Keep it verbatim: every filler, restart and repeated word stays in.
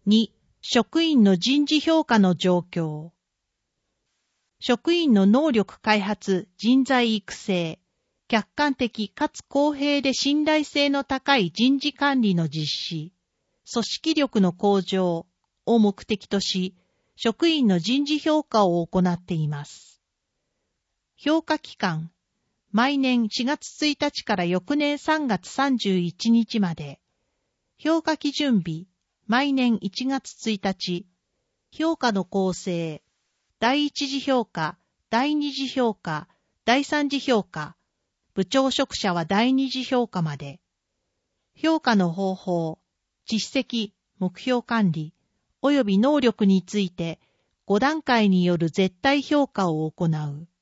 に、職員の人事評価の状況。職員の能力開発、人材育成、客観的かつ公平で信頼性の高い人事管理の実施、組織力の向上を目的とし、職員の人事評価を行っています。評価期間、毎年しがつついたちから翌年さんがつさんじゅういちにちまで。評価基準日、毎年いちがつついたち。評価の構成、第一次評価、第二次評価、第三次評価。部長職者は第二次評価まで。評価の方法、実績、目標管理、及び能力についてごだんかいによる絶対評価を行う。